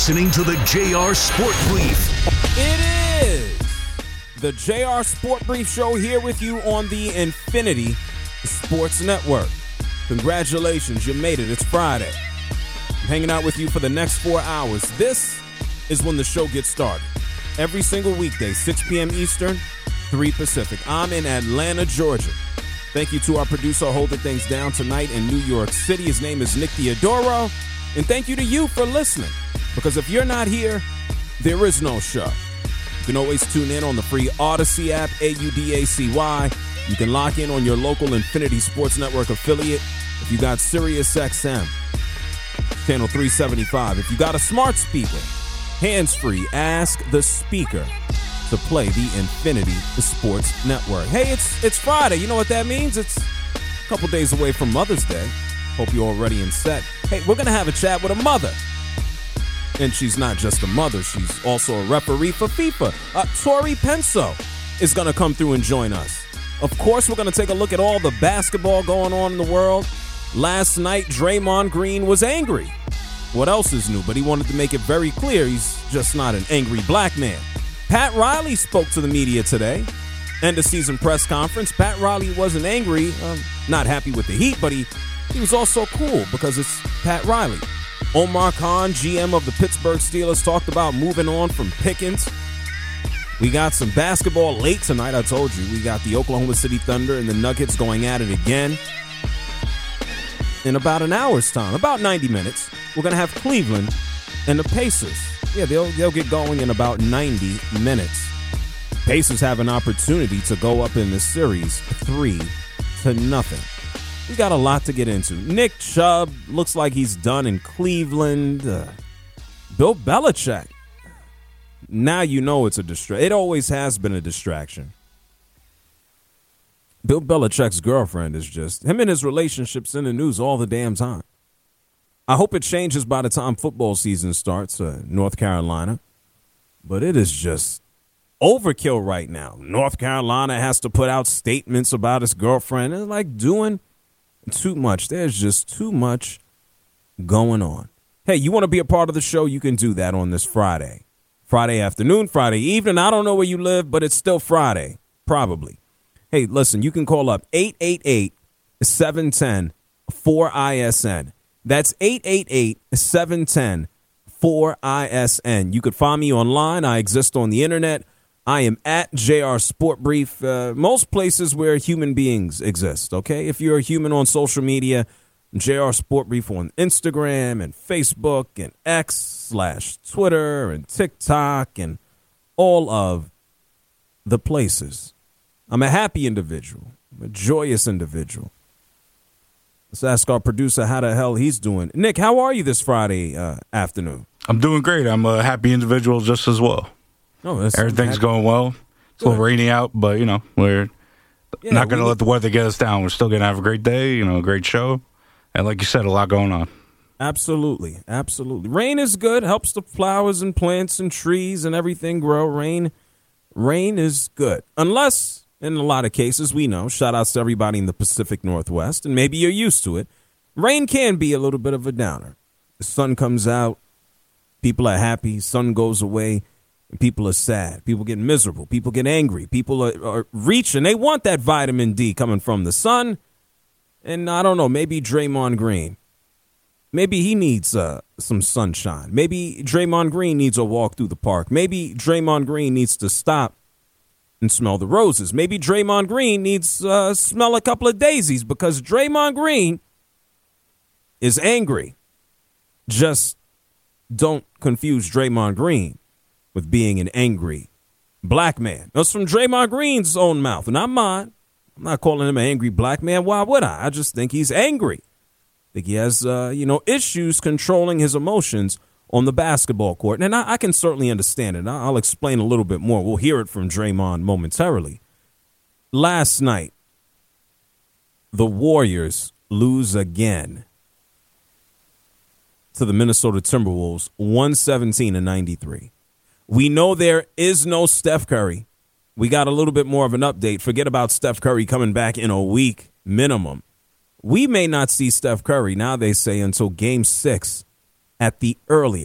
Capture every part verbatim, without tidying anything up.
listening to the J R Sport Brief. It is the J R Sport Brief Show here with you on the Infinity Sports Network. Congratulations, you made it. It's Friday. I'm hanging out with you for the next four hours. This is when the show gets started. Every single weekday, six p.m. Eastern, three Pacific. I'm in Atlanta, Georgia. Thank you to our producer holding things down tonight in New York City. His name is Nick Theodoro. And thank you to you for listening. Because if you're not here, there is no show. You can always tune in on the free Odyssey app, A U D A C Y. You can lock in on your local Infinity Sports Network affiliate. If you got Sirius X M, channel three seventy-five. If you got a smart speaker, hands-free, ask the speaker to play the Infinity Sports Network. Hey, it's it's Friday. You know what that means? It's a couple days away from Mother's Day. Hope you're all ready and set. Hey, we're going to have a chat with a mother. And she's not just a mother. She's also a referee for FIFA. Uh, Tori Penso is going to come through and join us. Of course, we're going to take a look at all the basketball going on in the world. Last night, Draymond Green was angry. What else is new? But he wanted to make it very clear he's just not an angry black man. Pat Riley spoke to the media today. End of season press conference. Pat Riley wasn't angry, um, not happy with the Heat, but he, he was also cool because it's Pat Riley. Omar Khan, G M of the Pittsburgh Steelers, talked about moving on from Pickens. We got some basketball late tonight, I told you. We got the Oklahoma City Thunder and the Nuggets going at it again. In about an hour's time, about ninety minutes, we're going to have Cleveland and the Pacers. Yeah, they'll, they'll get going in about ninety minutes. Pacers have an opportunity to go up in this series three to nothing. We got a lot to get into. Nick Chubb looks like he's done in Cleveland. Uh, Bill Belichick. Now you know it's a distraction. It always has been a distraction. Bill Belichick's girlfriend is just, him and his relationship's in the news all the damn time. I hope it changes by the time football season starts, uh, North Carolina. But it is just overkill right now. North Carolina has to put out statements about his girlfriend. It's like doing too much. There's just too much going on. Hey, you want to be a part of the show? You can do that on this Friday. Friday afternoon, Friday evening. I don't know where you live, but it's still Friday. Probably. Hey, listen, you can call up eight eight eight, seven one zero, four I S N. That's eight eight eight, seven one zero, four I S N. You could find me online. I exist on the internet. I am at J R Sport Brief, uh, most places where human beings exist, okay? If you're a human on social media, J R Sport Brief on Instagram and Facebook and X slash Twitter and TikTok and all of the places. I'm a happy individual. I'm a joyous individual. Let's ask our producer how the hell he's doing. Nick, how are you this Friday uh, afternoon? I'm doing great. I'm a happy individual just as well. Oh, that's Everything's going well. It's a little rainy out, but, you know, we're yeah, not going to we, let the weather get us down. We're still going to have a great day, you know, a great show. And like you said, a lot going on. Absolutely. Absolutely. Rain is good. Helps the flowers and plants and trees and everything grow. Rain, rain is good. Unless, in a lot of cases, we know, shout outs to everybody in the Pacific Northwest, and maybe you're used to it, rain can be a little bit of a downer. The sun comes out, people are happy, sun goes away. And people are sad. People get miserable. People get angry. People are, are reaching. They want that vitamin D coming from the sun. And I don't know, maybe Draymond Green. Maybe he needs uh, some sunshine. Maybe Draymond Green needs a walk through the park. Maybe Draymond Green needs to stop and smell the roses. Maybe Draymond Green needs to uh, smell a couple of daisies because Draymond Green is angry. Just don't confuse Draymond Green with being an angry black man. That's from Draymond Green's own mouth, not mine. I'm not calling him an angry black man. Why would I? I just think he's angry. I think he has, uh, you know, issues controlling his emotions on the basketball court. And I, I can certainly understand it. I'll explain a little bit more. We'll hear it from Draymond momentarily. Last night, the Warriors lose again to the Minnesota Timberwolves, one seventeen to ninety-three. We know there is no Steph Curry. We got a little bit more of an update. Forget about Steph Curry coming back in a week minimum. We may not see Steph Curry, now they say, until game six at the earliest.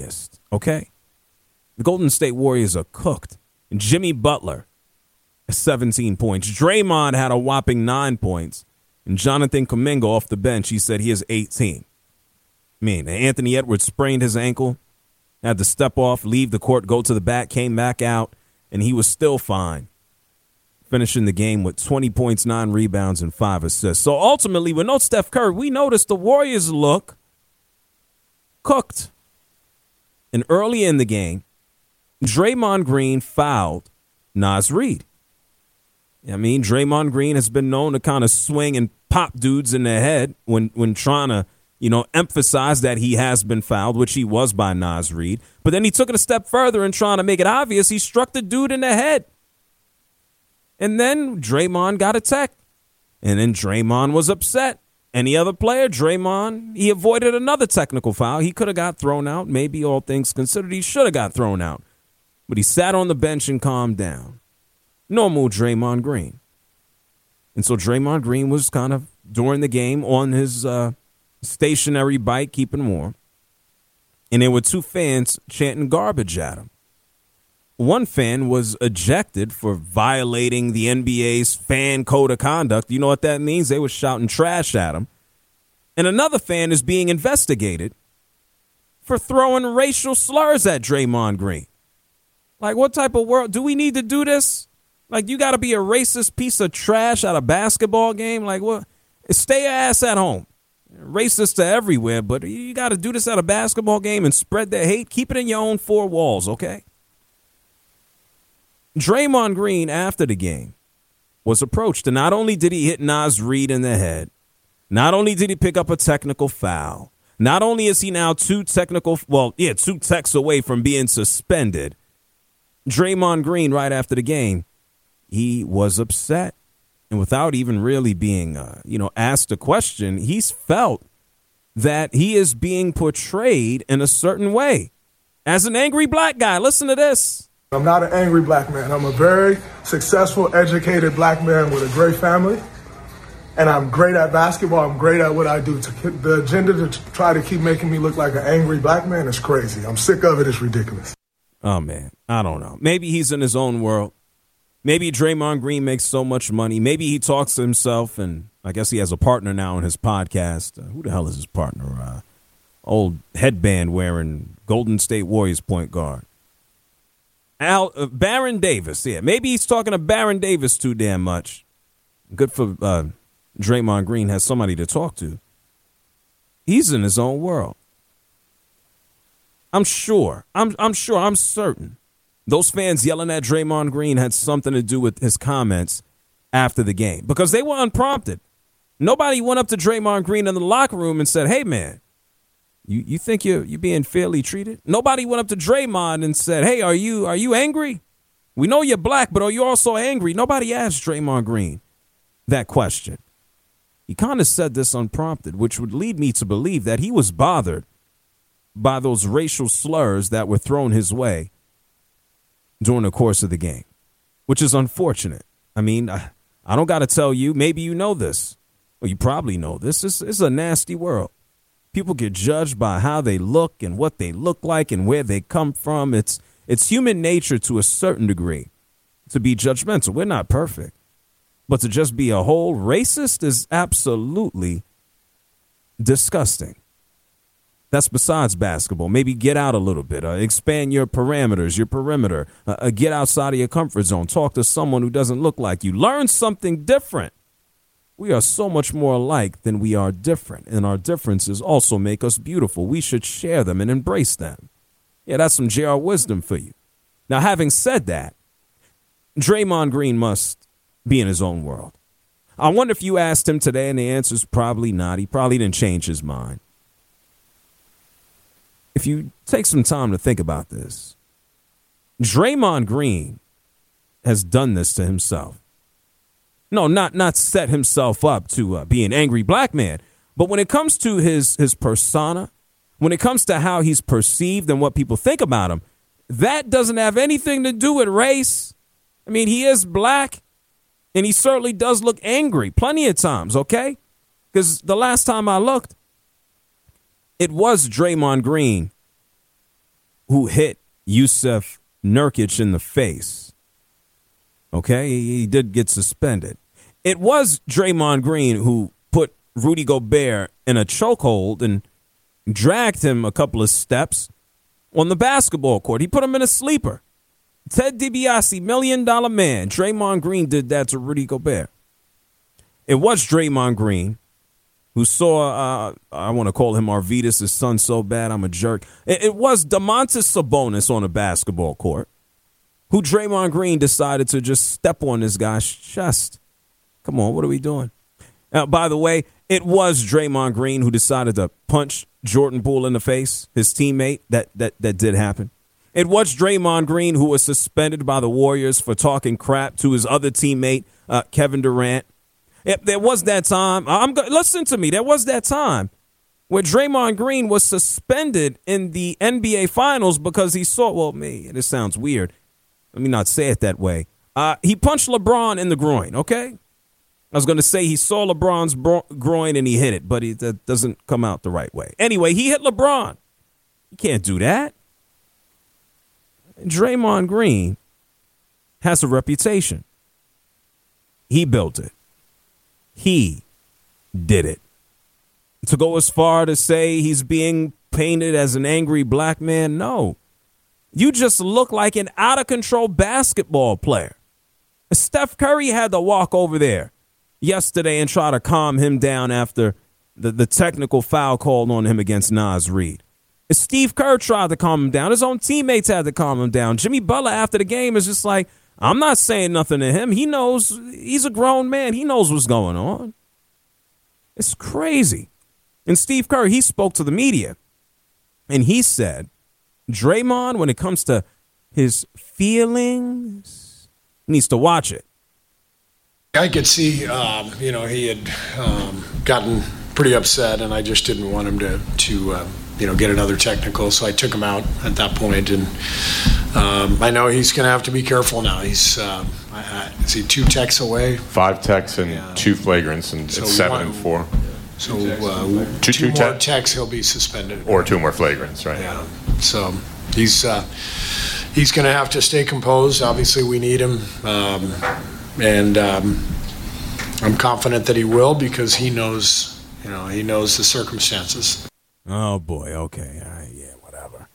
okay? The Golden State Warriors are cooked. And Jimmy Butler, seventeen points. Draymond had a whopping nine points. And Jonathan Kuminga off the bench, he said he has eighteen. I mean, Anthony Edwards sprained his ankle, had to step off, leave the court, go to the back, came back out, and he was still fine, finishing the game with twenty points, nine rebounds, and five assists. So ultimately, with no Steph Curry, we noticed the Warriors look cooked. And early in the game, Draymond Green fouled Naz Reid. I mean, Draymond Green has been known to kind of swing and pop dudes in the head when, when trying to, you know, emphasize that he has been fouled, which he was by Naz Reid. But then he took it a step further and trying to make it obvious, he struck the dude in the head. And then Draymond got a tech. And then Draymond was upset. Any other player, Draymond, he avoided another technical foul. He could have got thrown out. Maybe all things considered, he should have got thrown out. But he sat on the bench and calmed down. Normal Draymond Green. And so Draymond Green was kind of, during the game, on his uh, stationary bike, keeping warm. And there were two fans chanting garbage at him. One fan was ejected for violating the N B A's fan code of conduct. You know what that means? They were shouting trash at him. And another fan is being investigated for throwing racial slurs at Draymond Green. Like, what type of world? Do we need to do this? Like, you got to be a racist piece of trash at a basketball game? Like, what? Stay your ass at home. Racist to everywhere, but you got to do this at a basketball game and spread the hate? Keep it in your own four walls, okay? Draymond Green, after the game, was approached. And not only did he hit Naz Reid in the head, not only did he pick up a technical foul, not only is he now two technical, well, yeah, two techs away from being suspended, Draymond Green, right after the game, he was upset. And without even really being, uh, you know, asked a question, he's felt that he is being portrayed in a certain way as an angry black guy. Listen to this. I'm not an angry black man. I'm a very successful, educated black man with a great family. And I'm great at basketball. I'm great at what I do. The agenda to try to keep making me look like an angry black man is crazy. I'm sick of it. It's ridiculous. Oh, man, I don't know. Maybe he's in his own world. Maybe Draymond Green makes so much money. Maybe he talks to himself, and I guess he has a partner now on his podcast. Uh, who the hell is his partner? Uh, old headband-wearing Golden State Warriors point guard. Al uh, Baron Davis, yeah. Maybe he's talking to Baron Davis too damn much. Good for uh, Draymond Green has somebody to talk to. He's in his own world. I'm sure. I'm I'm sure. I'm certain. Those fans yelling at Draymond Green had something to do with his comments after the game because they were unprompted. Nobody went up to Draymond Green in the locker room and said, "Hey, man, you, you think you're you're being fairly treated?" Nobody went up to Draymond and said, "Hey, are you are you angry? We know you're black, but are you also angry?" Nobody asked Draymond Green that question. He kind of said this unprompted, which would lead me to believe that he was bothered by those racial slurs that were thrown his way during the course of the game, which is unfortunate. I mean, I, I don't got to tell you. Maybe you know this. Well, you probably know this. It's, it's a nasty world. People get judged by how they look and what they look like and where they come from. It's it's human nature to a certain degree to be judgmental. We're not perfect. But to just be a whole racist is absolutely disgusting. That's besides basketball. Maybe get out a little bit. Uh, expand your parameters, your perimeter. Uh, uh, get outside of your comfort zone. Talk to someone who doesn't look like you. Learn something different. We are so much more alike than we are different. And our differences also make us beautiful. We should share them and embrace them. Yeah, that's some J R wisdom for you. Now, having said that, Draymond Green must be in his own world. I wonder if you asked him today, and the answer is probably not. He probably didn't change his mind. If you take some time to think about this, Draymond Green has done this to himself. No, not not set himself up to uh, be an angry black man. But when it comes to his, his persona, when it comes to how he's perceived and what people think about him, that doesn't have anything to do with race. I mean, he is black, and he certainly does look angry plenty of times, okay? Because the last time I looked, it was Draymond Green who hit Yusuf Nurkic in the face. Okay, he did get suspended. It was Draymond Green who put Rudy Gobert in a chokehold and dragged him a couple of steps on the basketball court. He put him in a sleeper. Ted DiBiase, Million Dollar Man. Draymond Green did that to Rudy Gobert. It was Draymond Green who saw, uh, I want to call him Arvydas, his son so bad I'm a jerk. It, it was Domantas Sabonis on a basketball court who Draymond Green decided to just step on this guy's chest. Come on, what are we doing? Uh, by the way, it was Draymond Green who decided to punch Jordan Poole in the face, his teammate. That that that did happen. It was Draymond Green who was suspended by the Warriors for talking crap to his other teammate, uh, Kevin Durant. It, there was that time. I'm go- listen to me. There was that time where Draymond Green was suspended in the N B A Finals because he saw. Well, me. This sounds weird. Let me not say it that way. Uh, he punched LeBron in the groin. Okay. I was going to say he saw LeBron's bro- groin and he hit it, but he, that doesn't come out the right way. Anyway, he hit LeBron. You can't do that. Draymond Green has a reputation. He built it. He did it. To go as far to say he's being painted as an angry black man, no. You just look like an out-of-control basketball player. Steph Curry had to walk over there yesterday and try to calm him down after the, the technical foul called on him against Naz Reid. Steve Kerr tried to calm him down. His own teammates had to calm him down. Jimmy Butler after the game is just like, I'm not saying nothing to him. He knows he's a grown man. He knows what's going on. It's crazy. And Steve Kerr, he spoke to the media and he said, Draymond, when it comes to his feelings, needs to watch it. I could see, um, you know, he had um, gotten pretty upset, and I just didn't want him to, to uh, you know, get another technical. So I took him out at that point, and um, I know he's going to have to be careful now. He's uh, I, I, is he two techs away? Five techs and yeah. two flagrants, and so it's seven one, and four. So uh, two, two, two more te- techs, he'll be suspended, or two more flagrants, right? Yeah. So he's uh, he's going to have to stay composed. Obviously, we need him. Um, And um, I'm confident that he will because he knows, you know, he knows the circumstances. Oh, boy. Okay. All right. Yeah, whatever.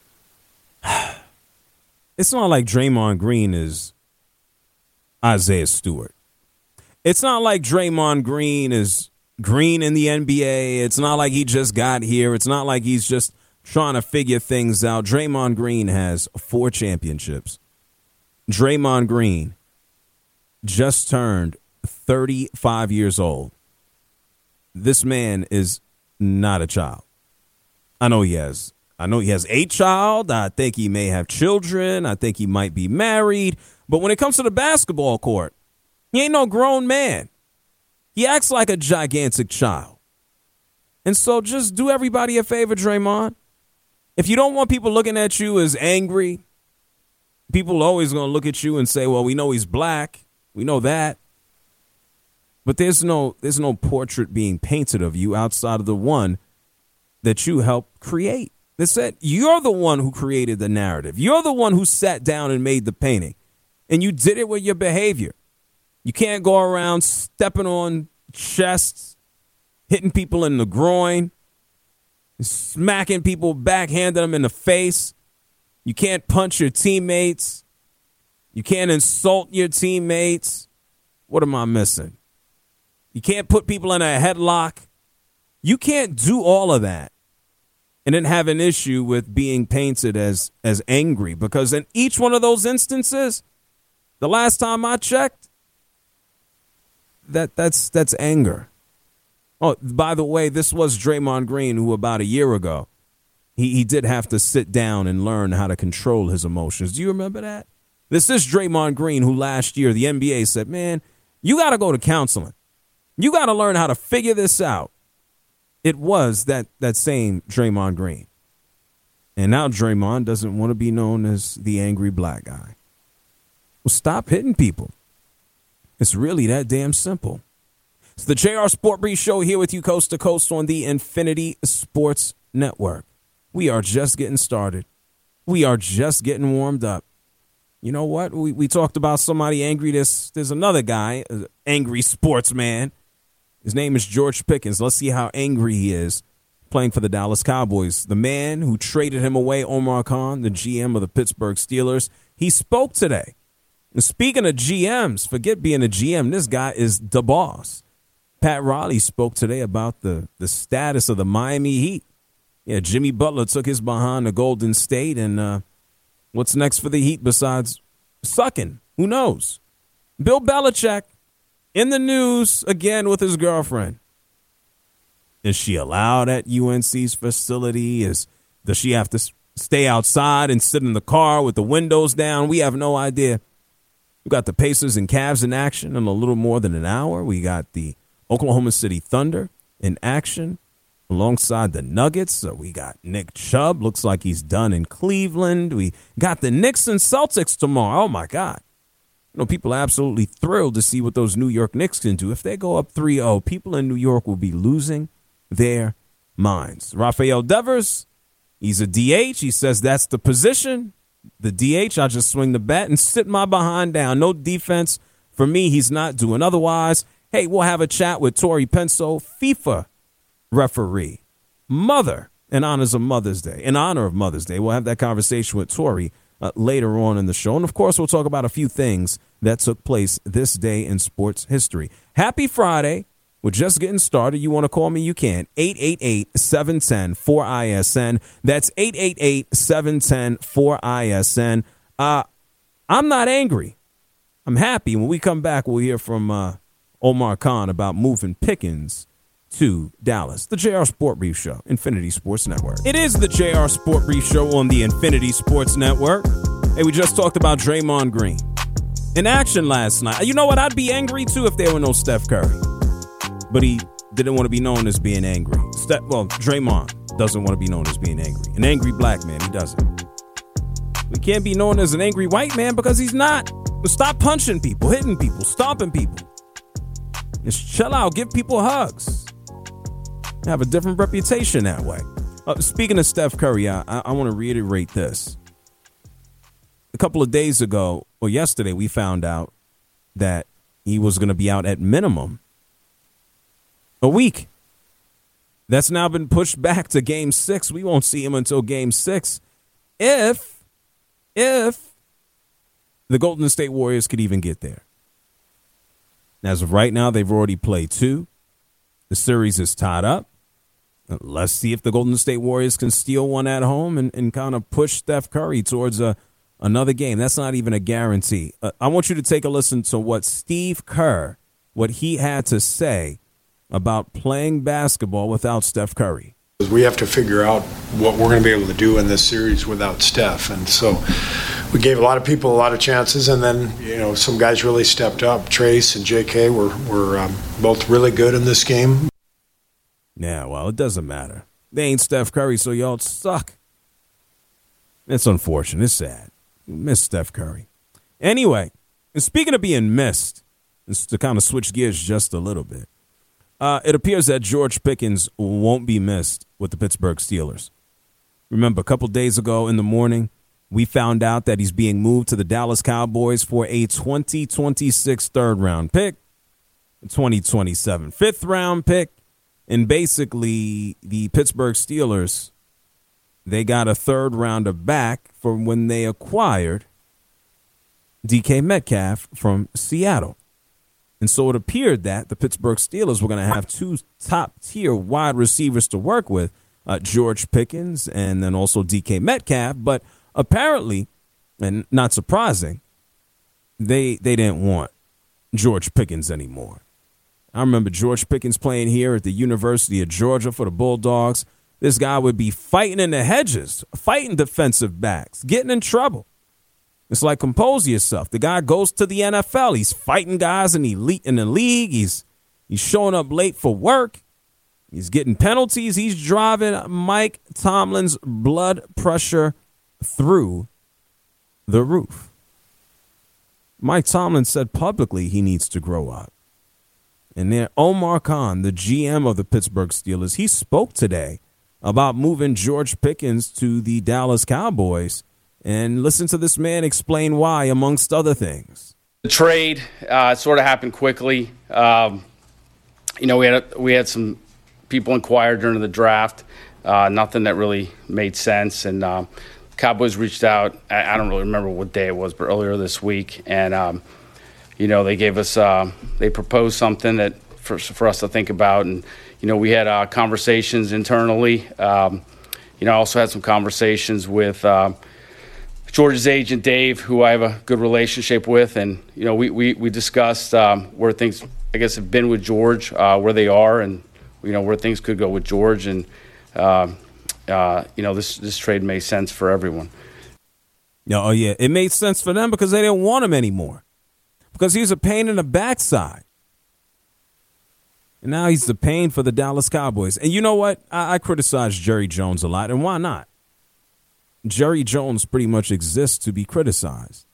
It's not like Draymond Green is Isaiah Stewart. It's not like Draymond Green is green in the N B A. It's not like he just got here. It's not like he's just trying to figure things out. Draymond Green has four championships. Draymond Green just turned thirty-five years old. This man is not a child. I know he has. I know he has a child. I think he may have children. I think he might be married. But when it comes to the basketball court, he ain't no grown man. He acts like a gigantic child. And so just do everybody a favor, Draymond. If you don't want people looking at you as angry, people are always going to look at you and say, well, we know he's black. We know that. But there's no there's no portrait being painted of you outside of the one that you helped create. They said you're the one who created the narrative. You're the one who sat down and made the painting. And you did it with your behavior. You can't go around stepping on chests, hitting people in the groin, smacking people, backhanding them in the face. You can't punch your teammates. You can't insult your teammates. What am I missing? You can't put people in a headlock. You can't do all of that and then have an issue with being painted as, as angry, because in each one of those instances, the last time I checked, that that's that's anger. Oh, by the way, this was Draymond Green, who about a year ago, he, he did have to sit down and learn how to control his emotions. Do you remember that? This is Draymond Green, who last year the N B A said, man, you got to go to counseling. You got to learn how to figure this out. It was that that same Draymond Green. And now Draymond doesn't want to be known as the angry black guy. Well, stop hitting people. It's really that damn simple. It's the J R Sport Brief Show here with you coast to coast on the Infinity Sports Network. We are just getting started. We are just getting warmed up. You know what? We we talked about somebody angry. There's, there's another guy, an angry sportsman. His name is George Pickens. Let's see how angry he is playing for the Dallas Cowboys. The man who traded him away, Omar Khan, the G M of the Pittsburgh Steelers, he spoke today. And speaking of G Ms, forget being a G M. This guy is the boss. Pat Riley spoke today about the, the status of the Miami Heat. Yeah, Jimmy Butler took his behind to Golden State, and uh, what's next for the Heat besides sucking? Who knows? Bill Belichick in the news again with his girlfriend. Is she allowed at U N C's facility? Is does she have to stay outside and sit in the car with the windows down? We have no idea. We got the Pacers and Cavs in action in a little more than an hour. We got the Oklahoma City Thunder in action alongside the Nuggets. So we got Nick Chubb. Looks like he's done in Cleveland. We got the Knicks and Celtics tomorrow. Oh, my God. You know, people are absolutely thrilled to see what those New York Knicks can do. If they go up three oh, people in New York will be losing their minds. Rafael Devers, he's a D H. He says that's the position. The D H, I just swing the bat and sit my behind down. No defense. For me, he's not doing otherwise. Hey, we'll have a chat with Tori Penso, FIFA referee, mother, in honors of Mother's Day. In honor of Mother's Day, we'll have that conversation with Tori uh, later on in the show. And, of course, we'll talk about a few things that took place this day in sports history. Happy Friday. We're just getting started. You want to call me? You can. eight eight eight, seven one zero, four I S N. That's eight eight eight, seven one zero, four I S N. Uh, I'm not angry. I'm happy. When we come back, we'll hear from uh, Omar Khan about moving Pickens to Dallas. The J R Sport Brief Show, Infinity Sports Network. It is the J R Sport Brief Show on the Infinity Sports Network. Hey, we just talked about Draymond Green in action last night. You know what? I'd be angry, too, if there were no Steph Curry. But he didn't want to be known as being angry. Steph, well, Draymond doesn't want to be known as being angry. An angry black man, he doesn't. We can't be known as an angry white man because he's not. Stop punching people, hitting people, stomping people. Just chill out, give people hugs. Have a different reputation that way. Uh, speaking of Steph Curry, I, I, I want to reiterate this. A couple of days ago, or yesterday, we found out that he was going to be out at minimum a week. That's now been pushed back to game six. We won't see him until game six. If, if the Golden State Warriors could even get there. As of right now, they've already played two. The series is tied up. Let's see if the Golden State Warriors can steal one at home and, and kind of push Steph Curry towards a, another game. That's not even a guarantee. Uh, I want you to take a listen to what Steve Kerr, what he had to say about playing basketball without Steph Curry. We have to figure out what we're going to be able to do in this series without Steph. And so we gave a lot of people a lot of chances, and then, you know, some guys really stepped up. Trace and J K were, were um, both really good in this game. Yeah, well, it doesn't matter. They ain't Steph Curry, so y'all suck. It's unfortunate. It's sad. Miss Steph Curry. Anyway, and speaking of being missed, just to kind of switch gears just a little bit, Uh, it appears that George Pickens won't be missed with the Pittsburgh Steelers. Remember, a couple days ago in the morning, we found out that he's being moved to the Dallas Cowboys for a twenty twenty-six third-round pick, a twenty twenty-seven fifth-round pick, and basically the Pittsburgh Steelers, they got a third-rounder back for when they acquired D K Metcalf from Seattle. And so it appeared that the Pittsburgh Steelers were going to have two top-tier wide receivers to work with, uh, George Pickens and then also D K Metcalf. But apparently, and not surprising, they they didn't want George Pickens anymore. I remember George Pickens playing here at the University of Georgia for the Bulldogs. This guy would be fighting in the hedges, fighting defensive backs, getting in trouble. It's like, compose yourself. The guy goes to the N F L. He's fighting guys in the elite in the league. He's he's showing up late for work. He's getting penalties. He's driving Mike Tomlin's blood pressure through the roof. Mike Tomlin said publicly he needs to grow up. And then Omar Khan, the G M of the Pittsburgh Steelers, he spoke today about moving George Pickens to the Dallas Cowboys. And listen to this man explain why, amongst other things. The trade uh, sort of happened quickly. Um, you know, we had we had some people inquire during the draft. Uh, nothing that really made sense. And um, Cowboys reached out. I, I don't really remember what day it was, but earlier this week. And, um, you know, they gave us uh, – they proposed something that for, for us to think about. And, you know, we had uh, conversations internally. Um, you know, I also had some conversations with uh, George's agent, Dave, who I have a good relationship with. And, you know, we, we, we discussed um, where things, I guess, have been with George, uh, where they are, and, you know, where things could go with George. And, uh, uh, you know, this, this trade made sense for everyone. Oh, yeah. It made sense for them because they didn't want him anymore. Because he was a pain in the backside. And now he's the pain for the Dallas Cowboys. And you know what? I, I criticize Jerry Jones a lot, and why not? Jerry Jones pretty much exists to be criticized.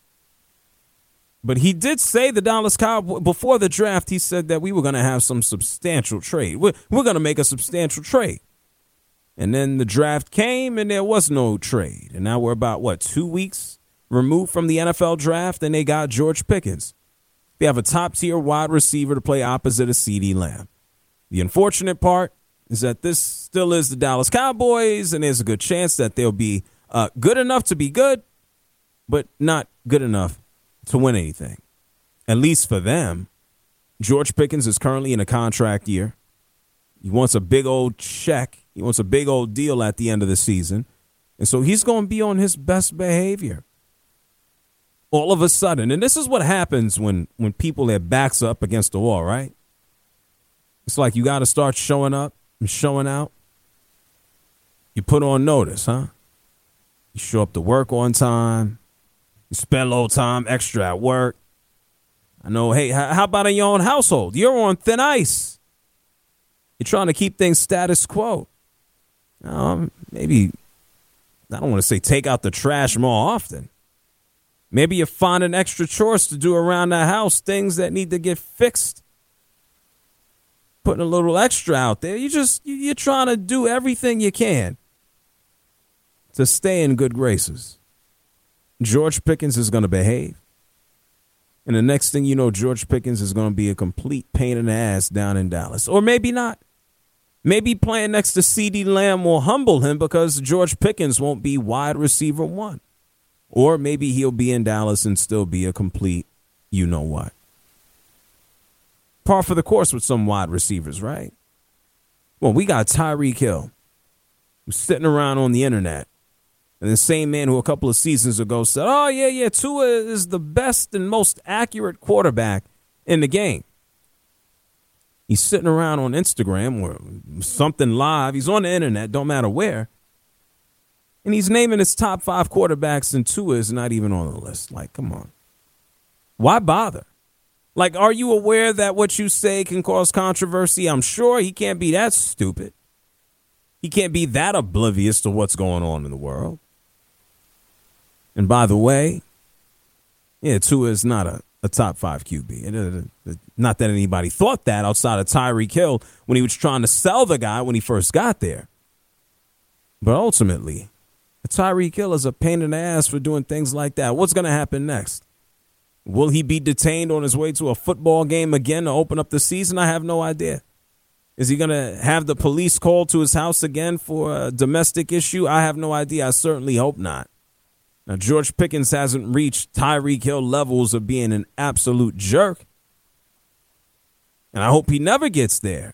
But he did say the Dallas Cowboys, before the draft, he said that we were going to have some substantial trade. We're, we're going to make a substantial trade. And then the draft came, and there was no trade. And now we're about, what, two weeks removed from the N F L draft, and they got George Pickens. They have a top-tier wide receiver to play opposite of CeeDee Lamb. The unfortunate part is that this still is the Dallas Cowboys, and there's a good chance that they'll be uh, good enough to be good, but not good enough to win anything. At least for them. George Pickens is currently in a contract year. He wants a big old check. He wants a big old deal at the end of the season. And so he's going to be on his best behavior. All of a sudden, and this is what happens when, when people have backs up against the wall, right? It's like you got to start showing up and showing out. You put on notice, huh? You show up to work on time. You spend a little time extra at work. I know, hey, how about in your own household? You're on thin ice. You're trying to keep things status quo. Um, maybe, I don't want to say take out the trash more often. Maybe you're finding extra chores to do around the house, things that need to get fixed. Putting a little extra out there. You just, you're trying to do everything you can to stay in good graces. George Pickens is going to behave. And the next thing you know, George Pickens is going to be a complete pain in the ass down in Dallas. Or maybe not. Maybe playing next to CeeDee Lamb will humble him because George Pickens won't be wide receiver one. Or maybe he'll be in Dallas and still be a complete you-know-what. Par for the course with some wide receivers, right? Well, we got Tyreek Hill, who's sitting around on the internet. And the same man who a couple of seasons ago said, oh, yeah, yeah, Tua is the best and most accurate quarterback in the game. He's sitting around on Instagram or something live. He's on the internet, don't matter where. And he's naming his top five quarterbacks, and Tua is not even on the list. Like, come on. Why bother? Like, are you aware that what you say can cause controversy? I'm sure he can't be that stupid. He can't be that oblivious to what's going on in the world. And by the way, yeah, Tua is not a, a top five Q B. Not that anybody thought that outside of Tyreek Hill when he was trying to sell the guy when he first got there. But ultimately, Tyreek Hill is a pain in the ass for doing things like that. What's going to happen next? Will he be detained on his way to a football game again to open up the season? I have no idea. Is he going to have the police called to his house again for a domestic issue? I have no idea. I certainly hope not. Now, George Pickens hasn't reached Tyreek Hill levels of being an absolute jerk. And I hope he never gets there.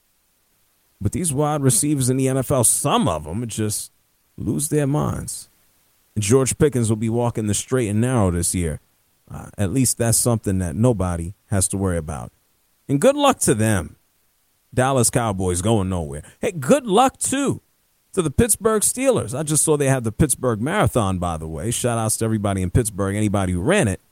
But these wide receivers in the N F L, some of them just lose their minds. And George Pickens will be walking the straight and narrow this year. Uh, at least that's something that nobody has to worry about. And good luck to them. Dallas Cowboys going nowhere. Hey, good luck, too, to the Pittsburgh Steelers. I just saw they had the Pittsburgh Marathon, by the way. Shout outs to everybody in Pittsburgh, anybody who ran it.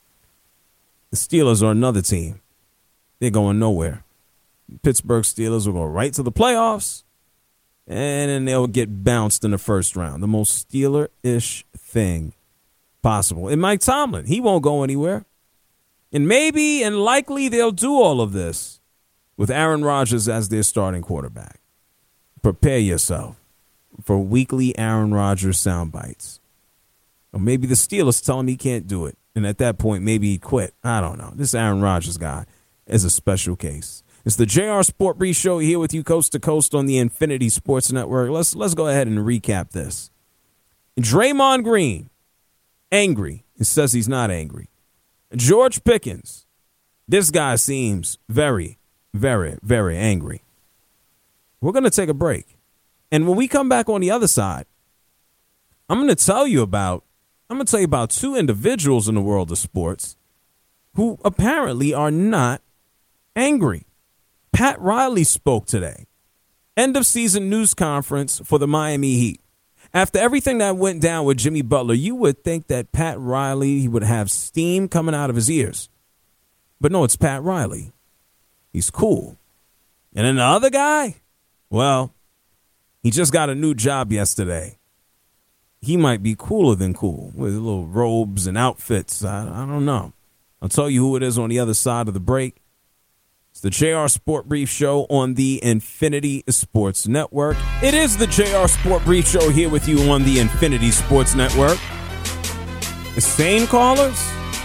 The Steelers are another team. They're going nowhere. Pittsburgh Steelers will go right to the playoffs, and then they'll get bounced in the first round. The most Steeler-ish thing possible. And Mike Tomlin, he won't go anywhere. And maybe and likely they'll do all of this with Aaron Rodgers as their starting quarterback. Prepare yourself for weekly Aaron Rodgers sound bites. Or maybe the Steelers tell him he can't do it. And at that point, maybe he quit. I don't know. This Aaron Rodgers guy is a special case. It's the J R Sport Brief Show here with you coast to coast on the Infinity Sports Network. Let's let's go ahead and recap this. Draymond Green, angry. He says he's not angry. George Pickens, this guy seems very, very, very angry. We're going to take a break. And when we come back on the other side, I'm going to tell you about I'm going to tell you about two individuals in the world of sports who apparently are not angry. Pat Riley spoke today. End of season news conference for the Miami Heat. After everything that went down with Jimmy Butler, you would think that Pat Riley he would have steam coming out of his ears. But no, it's Pat Riley. He's cool. And then the other guy, well, he just got a new job yesterday. He might be cooler than cool with little robes and outfits. I, I don't know. I'll tell you who it is on the other side of the break. It's the J R Sport Brief Show on the Infinity Sports Network. It is the J R Sport Brief Show here with you on the Infinity Sports Network. The same callers?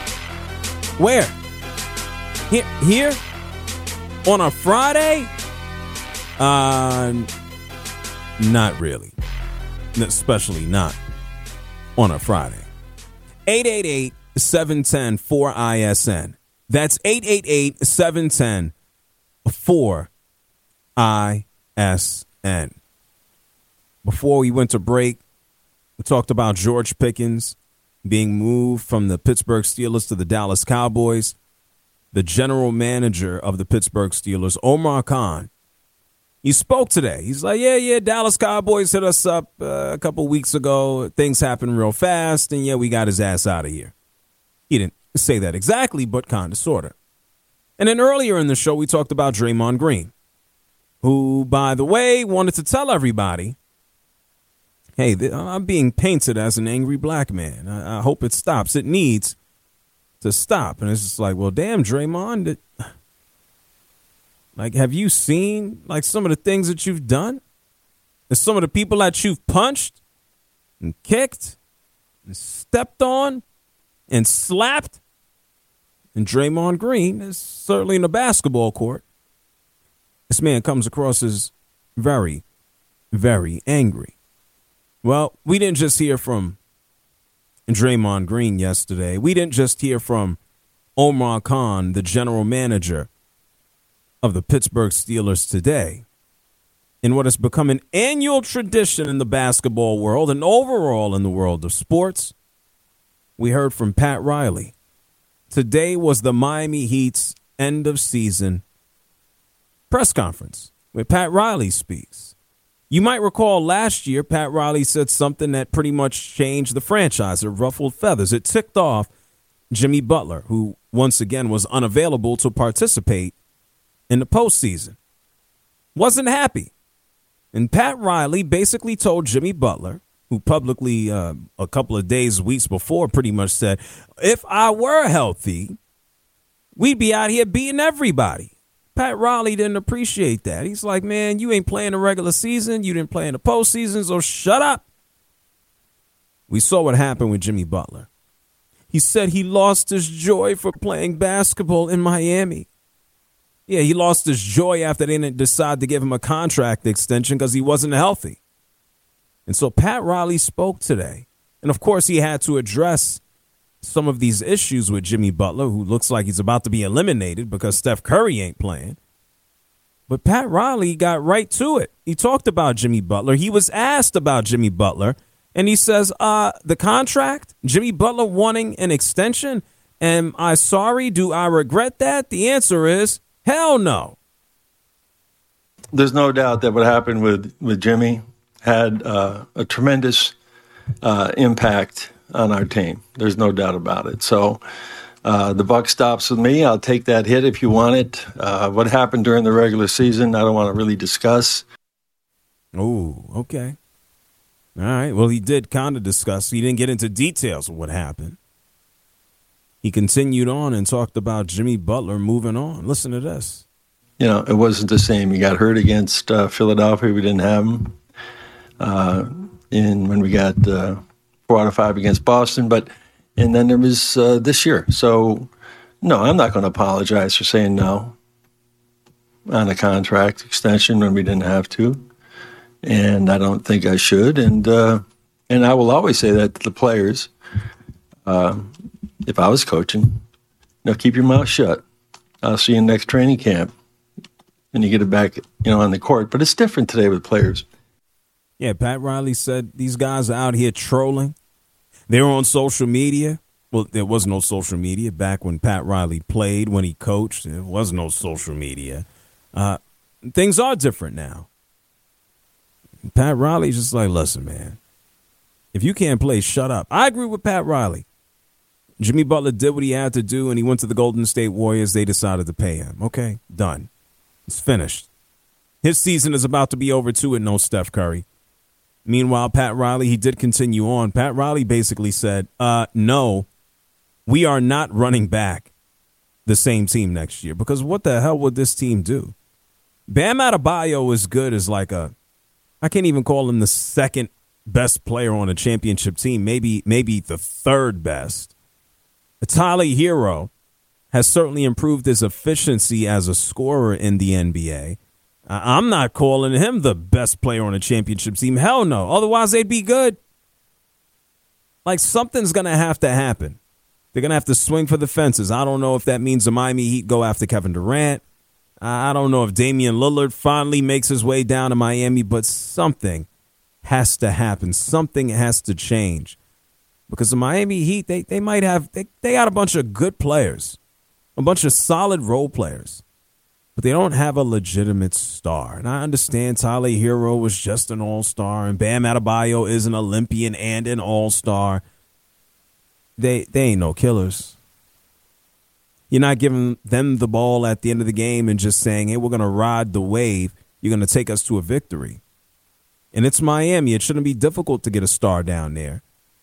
Where? Here? Here? On a Friday? Uh, not really. Especially not on a Friday. eight eight eight, seven one zero, four I S N. That's eight eight eight, seven one zero, four I S N. Before we went to break, we talked about George Pickens being moved from the Pittsburgh Steelers to the Dallas Cowboys. The general manager of the Pittsburgh Steelers, Omar Khan, he spoke today. He's like, yeah, yeah, Dallas Cowboys hit us up uh, a couple weeks ago. Things happened real fast, and yeah, we got his ass out of here. He didn't say that exactly, but kind of, sort of. And then earlier in the show, we talked about Draymond Green, who, by the way, wanted to tell everybody, hey, th- I'm being painted as an angry black man. I-, I hope it stops. It needs to stop. And it's just like, well, damn, Draymond, it- like, have you seen, like, some of the things that you've done? And some of the people that you've punched and kicked and stepped on and slapped? And Draymond Green is certainly in the basketball court. This man comes across as very, very angry. Well, we didn't just hear from Draymond Green yesterday. We didn't just hear from Omar Khan, the general manager of the Pittsburgh Steelers today. In what has become an annual tradition in the basketball world and overall in the world of sports, we heard from Pat Riley. Today was the Miami Heat's end of season press conference where Pat Riley speaks. You might recall last year, Pat Riley said something that pretty much changed the franchise. It ruffled feathers. It ticked off Jimmy Butler, who once again was unavailable to participate in the postseason. Wasn't happy. And Pat Riley basically told Jimmy Butler, who publicly uh, a couple of days, weeks before pretty much said, if I were healthy, we'd be out here beating everybody. Pat Riley didn't appreciate that. He's like, man, you ain't playing the regular season. You didn't play in the postseason, so shut up. We saw what happened with Jimmy Butler. He said he lost his joy for playing basketball in Miami. Yeah, he lost his joy after they didn't decide to give him a contract extension because he wasn't healthy. And so Pat Riley spoke today. And, of course, he had to address some of these issues with Jimmy Butler, who looks like he's about to be eliminated because Steph Curry ain't playing. But Pat Riley got right to it. He talked about Jimmy Butler. He was asked about Jimmy Butler. And he says, uh, the contract, Jimmy Butler wanting an extension. Am I sorry? Do I regret that? The answer is hell no. There's no doubt that what happened with, with Jimmy had uh, a tremendous uh, impact on our team. There's no doubt about it. So uh, the buck stops with me. I'll take that hit if you want it. Uh, what happened during the regular season, I don't want to really discuss. Oh, okay. All right. Well, he did kind of discuss. He didn't get into details of what happened. He continued on and talked about Jimmy Butler moving on. Listen to this. You know, it wasn't the same. He got hurt against uh, Philadelphia. We didn't have him. Uh, in when we got uh, four out of five against Boston, but and then there was uh, this year. So, no, I'm not going to apologize for saying no on a contract extension when we didn't have to, and I don't think I should. And uh, and I will always say that to the players. Uh, if I was coaching, you know, keep your mouth shut. I'll see you next training camp, and you get it back, you know, on the court. But it's different today with players. Yeah, Pat Riley said these guys are out here trolling. They were on social media. Well, there was no social media back when Pat Riley played, when he coached. There was no social media. Uh, things are different now. Pat Riley's just like, listen, man, if you can't play, shut up. I agree with Pat Riley. Jimmy Butler did what he had to do, and he went to the Golden State Warriors. They decided to pay him. Okay, done. It's finished. His season is about to be over, too, with no Steph Curry. Meanwhile, Pat Riley, he did continue on. Pat Riley basically said, uh, no, we are not running back the same team next year, because what the hell would this team do? Bam Adebayo is good as like a, I can't even call him the second best player on a championship team, maybe maybe the third best. Tyler Hero has certainly improved his efficiency as a scorer in the N B A. I'm not calling him the best player on a championship team. Hell no. Otherwise, they'd be good. Like, something's going to have to happen. They're going to have to swing for the fences. I don't know if that means the Miami Heat go after Kevin Durant. I don't know if Damian Lillard finally makes his way down to Miami, but something has to happen. Something has to change. Because the Miami Heat, they, they might have, they, they got a bunch of good players, a bunch of solid role players, but they don't have a legitimate star. And I understand Tyler Hero was just an all-star, and Bam Adebayo is an Olympian and an all-star. They, they ain't no killers. You're not giving them the ball at the end of the game and just saying, hey, we're going to ride the wave. You're going to take us to a victory. And it's Miami. It shouldn't be difficult to get a star down there.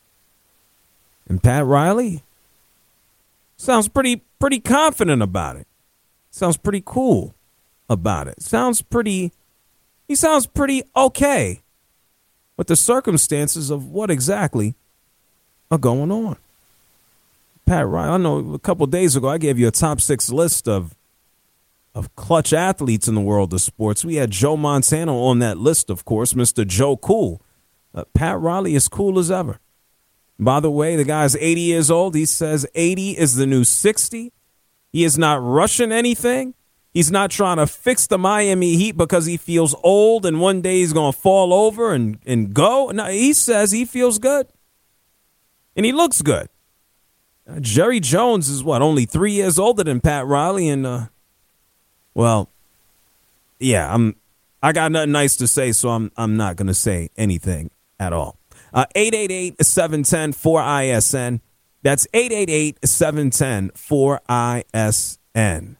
And Pat Riley sounds pretty pretty confident about it. Sounds pretty cool about it. Sounds pretty, he sounds pretty okay with the circumstances of what exactly are going on. Pat Riley, I know a couple days ago I gave you a top six list of of clutch athletes in the world of sports. We had Joe Montana on that list, of course, Mister Joe Cool. Uh, Pat Riley is cool as ever. By the way, the guy's eighty years old. He says eighty is the new sixty. He is not rushing anything. He's not trying to fix the Miami Heat because he feels old and one day he's going to fall over and, and go. No, he says he feels good. And he looks good. Uh, Jerry Jones is, what, only three years older than Pat Riley? And, uh, well, yeah, I'm, I got nothing nice to say, so I'm, I'm not going to say anything at all. Uh, eight eight eight, seven one zero, four I S N. That's eight eight eight, seven one zero, four I S N.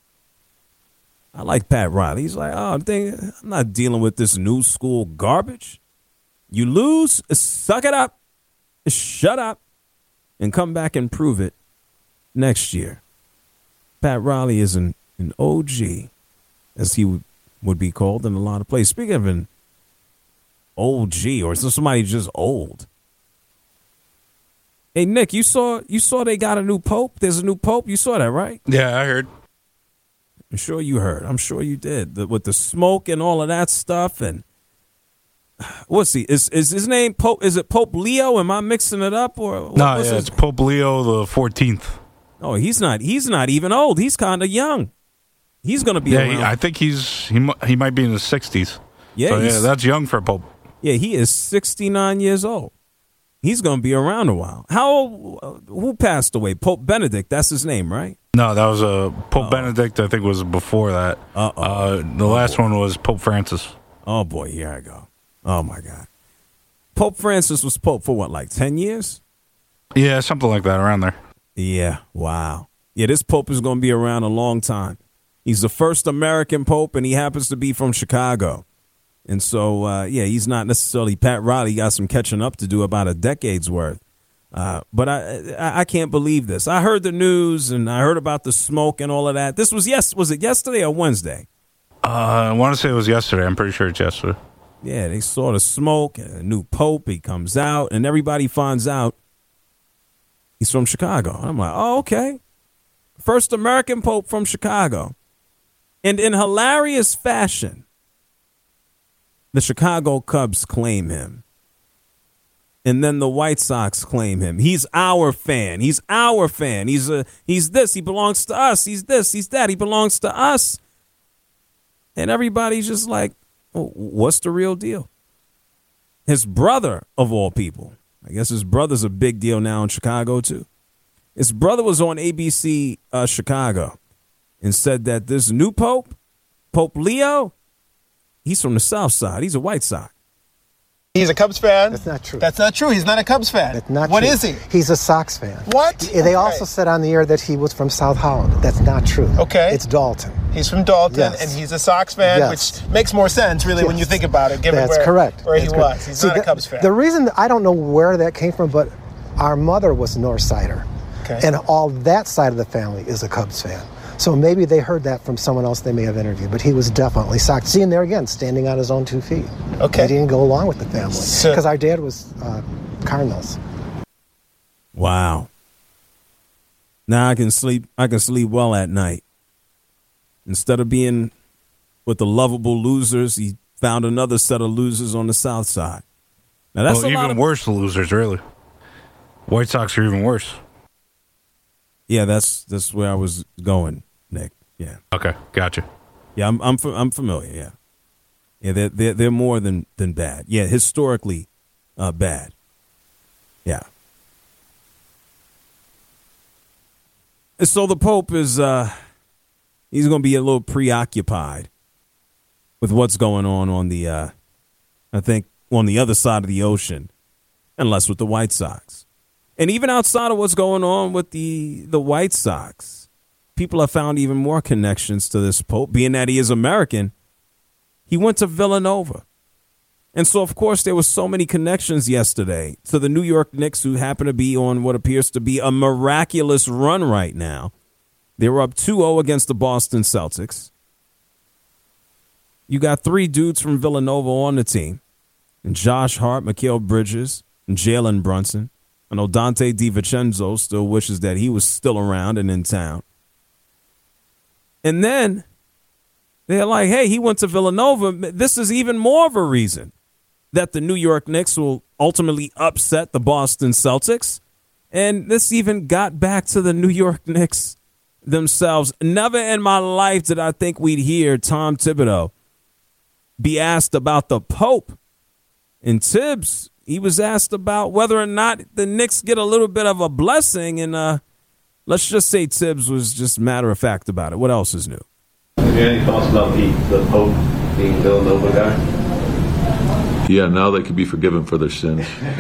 I like Pat Riley. He's like, oh, I'm, thinking, I'm not dealing with this new school garbage. You lose, suck it up, shut up, and come back and prove it next year. Pat Riley is an, an O G, as he would, would be called in a lot of places. Speaking of an O G, or is there somebody just old? Hey, Nick, you saw you saw they got a new pope? There's a new pope. You saw that, right? Yeah, I heard. I'm sure you heard. I'm sure you did. The, with the smoke and all of that stuff. And what's he? Is is his name Pope? Is it Pope Leo? Am I mixing it up? Or what, no, yeah, it's Pope Leo the fourteenth. Oh, he's not. He's not even old. He's kind of young. He's going to be yeah, around. He, I think he's he he might be in his sixties. Yeah, so, yeah, that's young for a pope. Yeah, he is sixty-nine years old. He's going to be around a while. How old? Who passed away? Pope Benedict. That's his name, right? No, that was a Pope Uh-oh. Benedict. I think was before that. Uh-oh. Uh The oh, last boy. one was Pope Francis. Oh boy, here I go. Oh my God. Pope Francis was Pope for what, like ten years? Yeah, something like that, around there. Yeah. Wow. Yeah, this Pope is going to be around a long time. He's the first American Pope, and he happens to be from Chicago. And so, uh, yeah, he's not necessarily Pat Riley. He got some catching up to do, about a decade's worth. Uh, but I, I can't believe this. I heard the news and I heard about the smoke and all of that. This was yes, was it yesterday or Wednesday? Uh, I want to say it was yesterday. I'm pretty sure it's yesterday. Yeah, they saw the smoke, and a new pope, he comes out, and everybody finds out he's from Chicago. I'm like, oh, okay. First American pope from Chicago. And in hilarious fashion, the Chicago Cubs claim him. And then the White Sox claim him. He's our fan. He's our fan. He's a, he's this. He belongs to us. He's this. He's that. He belongs to us. And everybody's just like, well, what's the real deal? His brother, of all people, I guess his brother's a big deal now in Chicago, too. His brother was on A B C uh, Chicago and said that this new pope, Pope Leo, he's from the South Side. He's a White Sox. He's a Cubs fan. That's not true. That's not true. He's not a Cubs fan. That's not What true. is he? He's a Sox fan. What? They Okay. also said on the air that he was from South Holland. That's not true. Okay. It's Dalton. He's from Dalton, Yes. and he's a Sox fan, Yes. which makes more sense, really, when Yes. you think about it, given That's where, correct. where That's he correct. was. He's See, not a the, Cubs fan. The reason, I don't know where that came from, but our mother was Northsider. Okay. And all that side of the family is a Cubs fan. So maybe they heard that from someone else they may have interviewed, but he was definitely Sox. See him there again, standing on his own two feet. Okay. He didn't go along with the family. So- Because our dad was uh, Cardinals. Wow. Now I can sleep. I can sleep well at night. Instead of being with the lovable losers, he found another set of losers on the South Side. Now that's well, a lot even of, worse losers, really. White Sox are even worse. Yeah, that's that's where I was going, Nick. Yeah. Okay, gotcha. Yeah, I'm I'm I'm familiar. Yeah. Yeah, they're they're, they're more than than bad. Yeah, historically, uh, bad. Yeah. And so the Pope is uh, he's going to be a little preoccupied with what's going on on the, uh, I think, on the other side of the ocean, and less with the White Sox. And even outside of what's going on with the the White Sox, people have found even more connections to this Pope, being that he is American. He went to Villanova. And so, of course, there were so many connections yesterday to the New York Knicks, who happen to be on what appears to be a miraculous run right now. They were up two oh against the Boston Celtics. You got three dudes from Villanova on the team, and Josh Hart, Mikal Bridges, and Jalen Brunson. I know Dante DiVincenzo still wishes that he was still around and in town. And then they're like, hey, he went to Villanova. This is even more of a reason that the New York Knicks will ultimately upset the Boston Celtics. And this even got back to the New York Knicks themselves. Never in my life did I think we'd hear Tom Thibodeau be asked about the Pope. And Tibbs, he was asked about whether or not the Knicks get a little bit of a blessing. And uh, let's just say Tibbs was just matter of fact about it. What else is new? Have you any thoughts about the, the Pope being Villanova guy? Yeah, now they can be forgiven for their sins.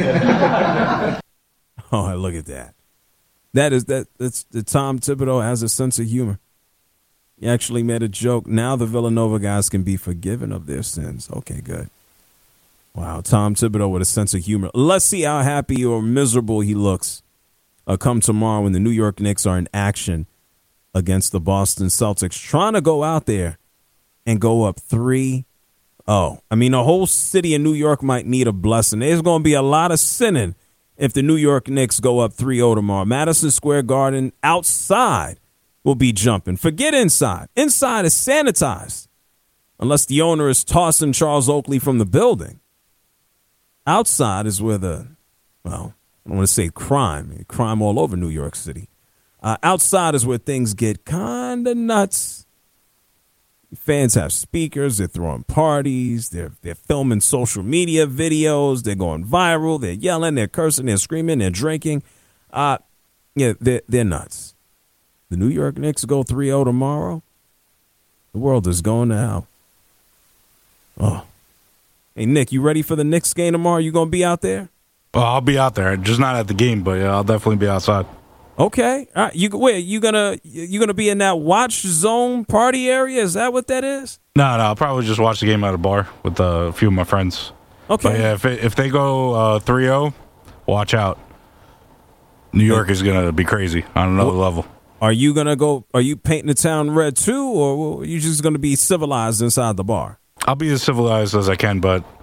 Oh, look at that. That is that. That's the Tom Thibodeau has a sense of humor. He actually made a joke. Now the Villanova guys can be forgiven of their sins. Okay, good. Wow, Tom Thibodeau with a sense of humor. Let's see how happy or miserable he looks uh, come tomorrow when the New York Knicks are in action against the Boston Celtics, trying to go out there and go up three oh. I mean, the whole city of New York might need a blessing. There's going to be a lot of sinning if the New York Knicks go up three oh tomorrow. Madison Square Garden outside will be jumping. Forget inside. Inside is sanitized, unless the owner is tossing Charles Oakley from the building. Outside is where the, well, I don't want to say crime, crime all over New York City. Uh, outside is where things get kind of nuts. Fans have speakers. They're throwing parties. They're they're filming social media videos. They're going viral. They're yelling. They're cursing. They're screaming. They're drinking. Uh, yeah, they're, they're nuts. The New York Knicks go three oh tomorrow. The world is going to hell. Oh. Hey, Nick, you ready for the Knicks game tomorrow? You going to be out there? Well, I'll be out there. Just not at the game, but yeah, I'll definitely be outside. Okay. All right. You wait, you gonna you gonna be in that watch zone party area? Is that what that is? No, no, I'll probably just watch the game at a bar with uh, a few of my friends. Okay. But yeah, if it, if they go uh, three oh, watch out. New York is gonna be crazy on another well, level. Are you gonna go? Are you painting the town red too, or are you just gonna be civilized inside the bar? I'll be as civilized as I can, but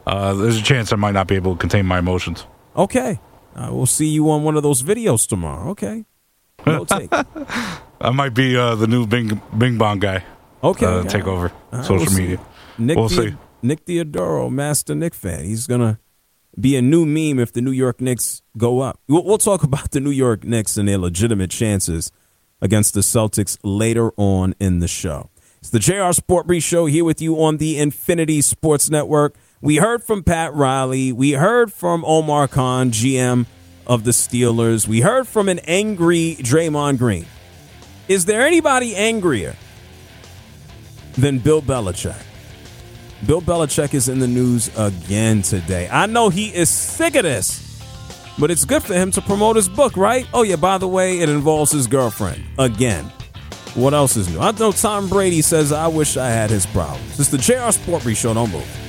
uh, there's a chance I might not be able to contain my emotions. Okay. Uh, we'll see you on one of those videos tomorrow. Okay. No take. I might be uh, the new Bing Bing Bong guy. Okay. Uh, take over right, social we'll media. Nick we'll Theo- see. Nick Theodoro, master Nick fan. He's going to be a new meme if the New York Knicks go up. We'll, we'll talk about the New York Knicks and their legitimate chances against the Celtics later on in the show. It's the J R Sport Brief Show here with you on the Infinity Sports Network. We heard from Pat Riley. We heard from Omar Khan, G M of the Steelers. We heard from an angry Draymond Green. Is there anybody angrier than Bill Belichick? Bill Belichick is in the news again today. I know he is sick of this, but it's good for him to promote his book, right? Oh, yeah, by the way, it involves his girlfriend again. What else is new? I know Tom Brady says, I wish I had his problems. It's the J R Sport Brief Show. Don't move.